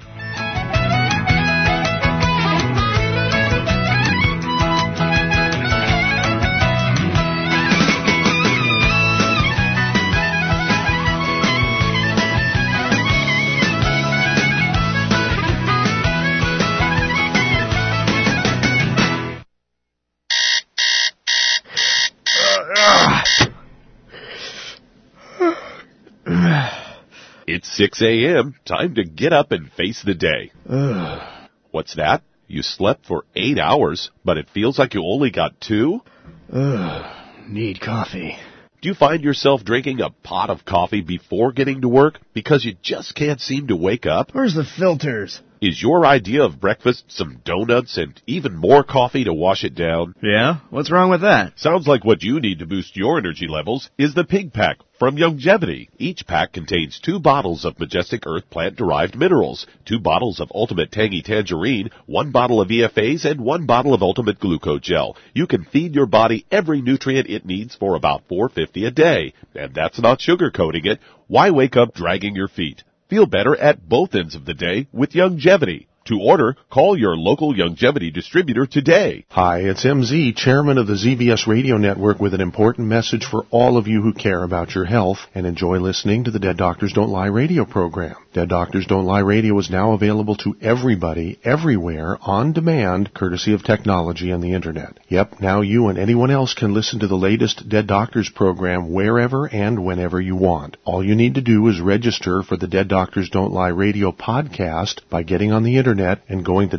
It's 6 a.m. Time to get up and face the day. What's that? You slept for 8 hours, but it feels like you only got 2?
Need coffee.
Do you find yourself drinking a pot of coffee before getting to work because you just can't seem to wake up?
Where's the filters?
Is your idea of breakfast some donuts and even more coffee to wash it down?
Yeah? What's wrong with that?
Sounds like what you need to boost your energy levels is the Pig Pack From Youngevity, each pack contains 2 bottles of Majestic Earth plant-derived minerals, 2 bottles of Ultimate Tangy Tangerine, 1 bottle of EFAs, and 1 bottle of Ultimate Glucogel. You can feed your body every nutrient it needs for about $4.50 a day. And that's not sugarcoating it. Why wake up dragging your feet? Feel better at both ends of the day with Youngevity. To order, call your local Youngevity distributor today.
Hi, it's MZ, chairman of the ZBS Radio Network, with an important message for all of you who care about your health and enjoy listening to the Dead Doctors Don't Lie radio program. Dead Doctors Don't Lie radio is now available to everybody, everywhere, on demand, courtesy of technology and the Internet. Yep, now you and anyone else can listen to the latest Dead Doctors program wherever and whenever you want. All you need to do is register for the Dead Doctors Don't Lie radio podcast by getting on the Internet and going to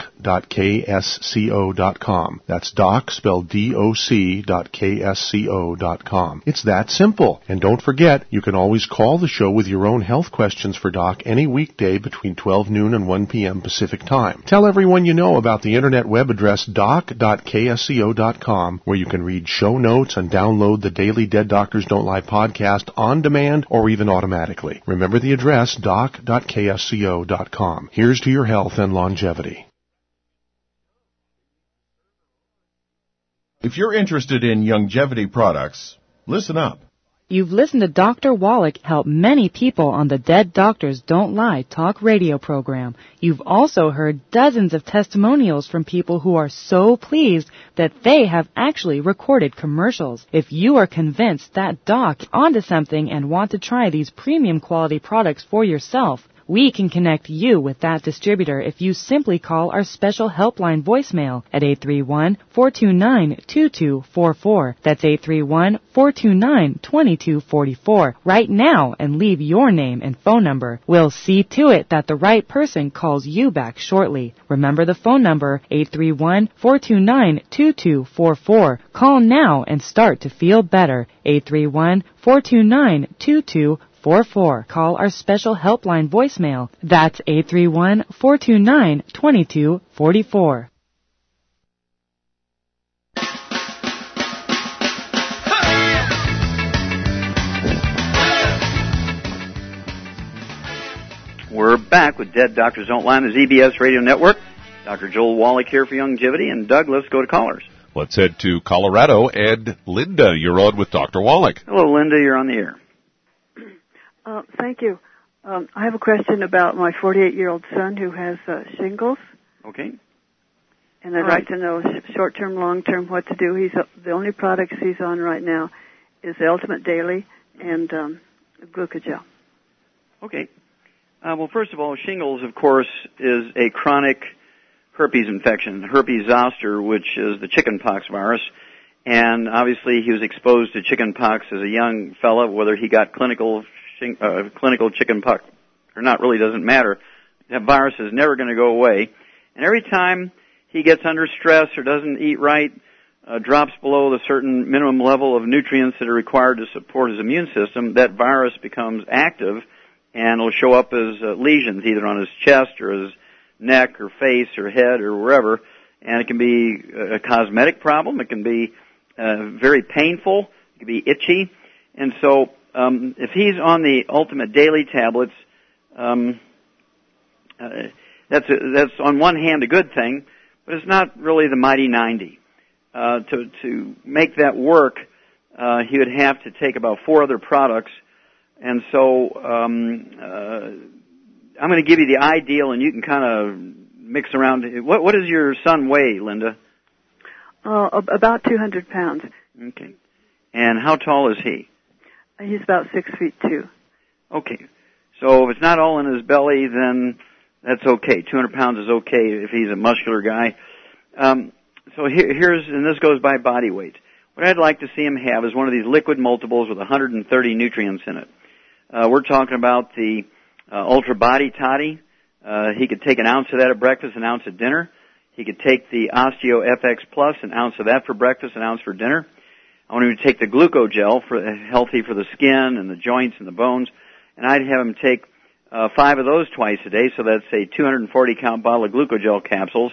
doc.ksco.com. That's doc, spelled doc.ksco.com. It's that simple. And don't forget, you can always call the show with your own health questions for Doc any weekday between 12 noon and 1 p.m. Pacific Time. Tell everyone you know about the Internet web address doc.ksco.com, where you can read show notes and download the daily Dead Doctors Don't Lie podcast on demand or even automatically. Remember the address, doc.ksco.com. Here's to your health and longevity.
If you're interested in Youngevity products, listen up.
You've listened to Dr. Wallach help many people on the Dead Doctors Don't Lie talk radio program. You've also heard dozens of testimonials from people who are so pleased that they have actually recorded commercials. If you are convinced that Doc is onto something and want to try these premium quality products for yourself, we can connect you with that distributor if you simply call our special helpline voicemail at 831-429-2244. That's 831-429-2244 right now and leave your name and phone number. We'll see to it that the right person calls you back shortly. Remember the phone number, 831-429-2244. Call now and start to feel better. 831-429-2244. Call our special helpline voicemail. That's 831-429-2244.
We're back with Dead Doctors Don't Lie on the ZBS Radio Network. Dr. Joel Wallach here for Youngevity. And Doug, let's go to callers.
Let's head to Colorado. And Linda, you're on with Dr. Wallach.
Hello, Linda. You're on the air.
Thank you. I have a question about my 48-year-old son who has shingles.
Okay.
And I'd like to know short-term, long-term, what to do. The only products he's on right now is the Ultimate Daily and Glucogel.
Okay. Well, first of all, shingles, of course, is a chronic herpes infection, herpes zoster, which is the chickenpox virus. And obviously he was exposed to chickenpox as a young fella, whether he got clinical chickenpox or not really doesn't matter. That virus is never going to go away. And every time he gets under stress or doesn't eat right, drops below the certain minimum level of nutrients that are required to support his immune system, that virus becomes active and will show up as lesions either on his chest or his neck or face or head or wherever. And it can be a cosmetic problem. It can be very painful. It can be itchy. And so if he's on the Ultimate Daily tablets, that's on one hand a good thing, but it's not really the mighty 90. To make that work, he would have to take about 4 other products, and so I'm going to give you the ideal, and you can kind of mix around. What does your son weigh, Linda?
About 200 pounds.
Okay. And how tall is he?
He's about 6'2".
Okay. So if it's not all in his belly, then that's okay. 200 pounds is okay if he's a muscular guy. So here's, and this goes by body weight. What I'd like to see him have is one of these liquid multiples with 130 nutrients in it. We're talking about the Ultra Body Toddy. He could take an ounce of that at breakfast, an ounce at dinner. He could take the Osteo FX Plus, an ounce of that for breakfast, an ounce for dinner. I want him to take the Glucogel, healthy for the skin and the joints and the bones, and I'd have him take 5 of those twice a day, so that's a 240-count bottle of Glucogel capsules,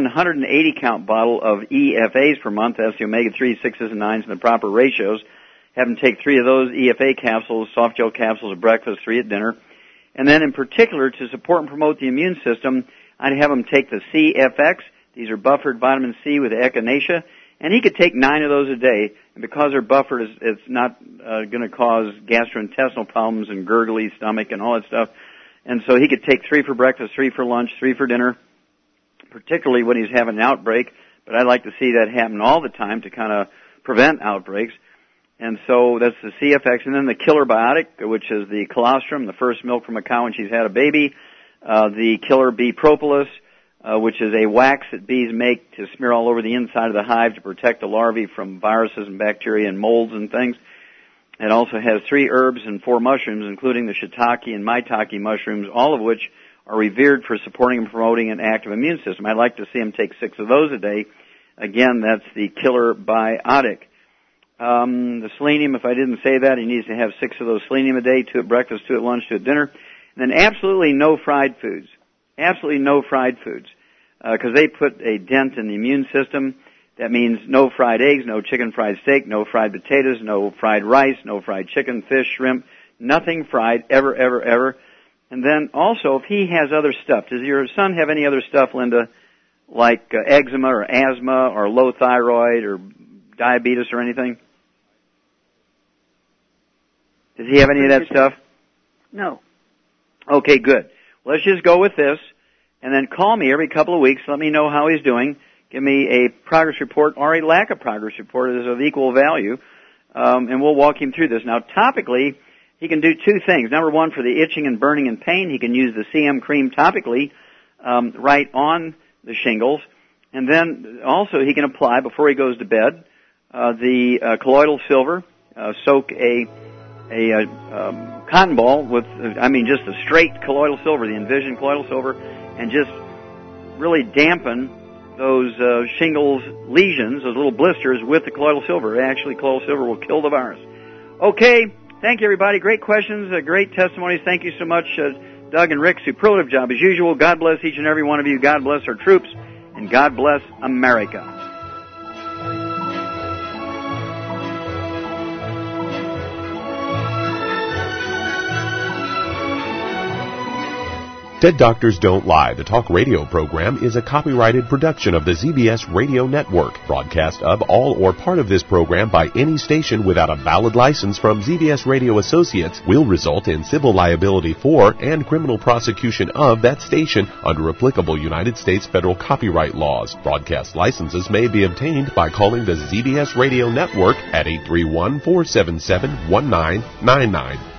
180-count bottle of EFAs per month, that's the omega-3, 6s, and 9s in the proper ratios, have him take 3 of those EFA capsules, soft gel capsules at breakfast, 3 at dinner. And then in particular, to support and promote the immune system, I'd have him take the CFX. These are buffered vitamin C with echinacea. And he could take 9 of those a day. And because they're buffered, it's not going to cause gastrointestinal problems and gurgly stomach and all that stuff. And so he could take 3 for breakfast, 3 for lunch, 3 for dinner, particularly when he's having an outbreak. But I'd like to see that happen all the time to kind of prevent outbreaks. And so that's the CFX. And then the Killer Biotic, which is the colostrum, the first milk from a cow when she's had a baby. The Killer Bee Propolis, which is a wax that bees make to smear all over the inside of the hive to protect the larvae from viruses and bacteria and molds and things. It also has 3 herbs and 4 mushrooms, including the shiitake and maitake mushrooms, all of which are revered for supporting and promoting an active immune system. I'd like to see him take 6 of those a day. Again, that's the Killer Biotic. The selenium, if I didn't say that, he needs to have 6 of those selenium a day, 2 at breakfast, 2 at lunch, 2 at dinner. And then absolutely no fried foods. Absolutely no fried foods. Because they put a dent in the immune system. That means no fried eggs, no chicken fried steak, no fried potatoes, no fried rice, no fried chicken, fish, shrimp, nothing fried ever, ever, ever. And then also, if he has other stuff, does your son have any other stuff, Linda, like eczema or asthma or low thyroid or diabetes or anything? Does he have any of that stuff?
No.
Okay, good. Let's just go with this, and then call me every couple of weeks. Let me know how he's doing. Give me a progress report or a lack of progress report is of equal value, and we'll walk him through this. Now, topically, he can do 2 things. Number 1, for the itching and burning and pain, he can use the CM cream topically right on the shingles. And then also he can apply, before he goes to bed, the colloidal silver, soak a cotton ball with, just the straight colloidal silver, the Envision colloidal silver, and just really dampen those shingles lesions, those little blisters, with the colloidal silver. Actually, colloidal silver will kill the virus. Okay, thank you, everybody. Great questions, great testimonies. Thank you so much, Doug and Rick. Superlative job as usual. God bless each and every one of you. God bless our troops, and God bless America.
Dead Doctors Don't Lie, the talk radio program, is a copyrighted production of the ZBS Radio Network. Broadcast of all or part of this program by any station without a valid license from ZBS Radio Associates will result in civil liability for and criminal prosecution of that station under applicable United States federal copyright laws. Broadcast licenses may be obtained by calling the ZBS Radio Network at 831-477-1999.